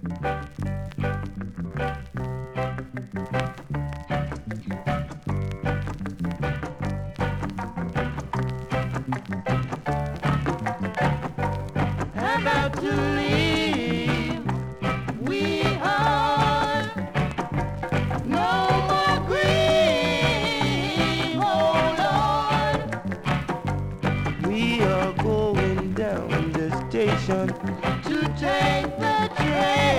About to leave, we are no more grief, oh Lord. We are going down the station to take the train.